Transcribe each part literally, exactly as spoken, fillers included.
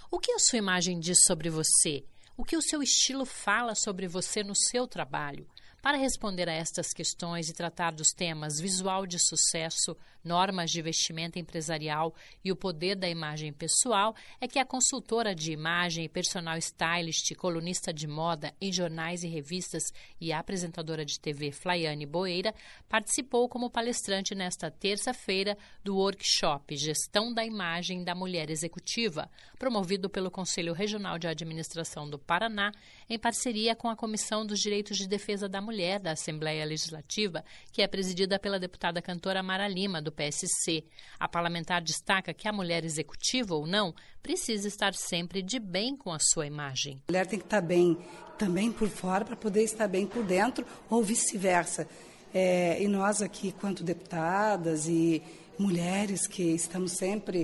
O que a sua imagem diz sobre você? O que o seu estilo fala sobre você no seu trabalho? Para responder a estas questões e tratar dos temas visual de sucesso, normas de vestimenta empresarial e o poder da imagem pessoal, é que a consultora de imagem e personal stylist, colunista de moda em jornais e revistas e apresentadora de T V Flaiane Boeira participou como palestrante nesta terça-feira do workshop Gestão da Imagem da Mulher Executiva, promovido pelo Conselho Regional de Administração do Paraná, em parceria com a Comissão dos Direitos de Defesa da Mulher da Assembleia Legislativa, que é presidida pela deputada cantora Mara Lima, do P S C. A parlamentar destaca que a mulher executiva ou não precisa estar sempre de bem com a sua imagem. A mulher tem que estar bem também por fora para poder estar bem por dentro ou vice-versa. É, e nós aqui, quanto deputadas e mulheres que estamos sempre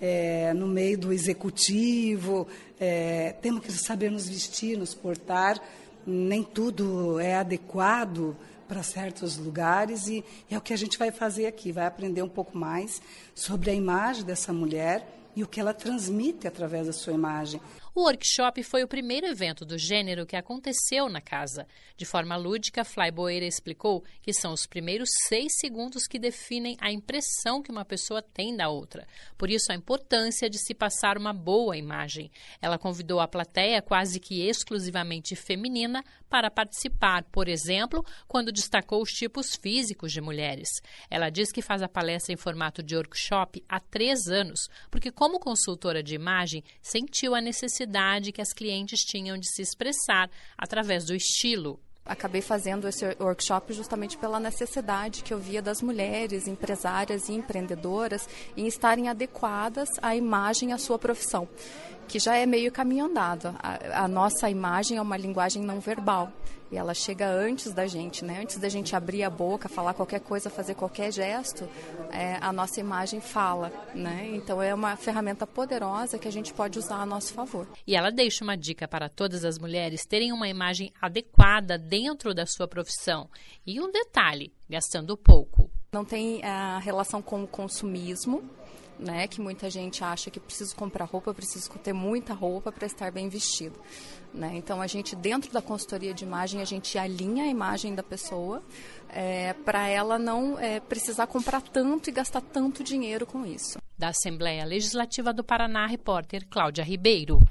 é, no meio do executivo, é, temos que saber nos vestir, nos portar. Nem tudo é adequado para certos lugares e é o que a gente vai fazer aqui, vai aprender um pouco mais sobre a imagem dessa mulher e o que ela transmite através da sua imagem. O workshop foi o primeiro evento do gênero que aconteceu na casa. De forma lúdica, Flai Boeira explicou que são os primeiros seis segundos que definem a impressão que uma pessoa tem da outra. Por isso, a importância de se passar uma boa imagem. Ela convidou a plateia, quase que exclusivamente feminina, para participar, por exemplo, quando destacou os tipos físicos de mulheres. Ela diz que faz a palestra em formato de workshop há três anos, porque como consultora de imagem, sentiu a necessidade que as clientes tinham de se expressar através do estilo. Acabei fazendo esse workshop justamente pela necessidade que eu via das mulheres empresárias e empreendedoras em estarem adequadas à imagem, à sua profissão, que já é meio caminho andado. A, a nossa imagem é uma linguagem não verbal e ela chega antes da gente, né? Antes da gente abrir a boca, falar qualquer coisa, fazer qualquer gesto, é, a nossa imagem fala, né? Então é uma ferramenta poderosa que a gente pode usar a nosso favor. E ela deixa uma dica para todas as mulheres terem uma imagem adequada dentro da sua profissão. E um detalhe, gastando pouco. Não tem a relação com o consumismo, né, que muita gente acha que preciso comprar roupa, preciso ter muita roupa para estar bem vestido, né? Então a gente, dentro da consultoria de imagem, a gente alinha a imagem da pessoa é, para ela não é, precisar comprar tanto e gastar tanto dinheiro com isso. Da Assembleia Legislativa do Paraná, repórter Cláudia Ribeiro.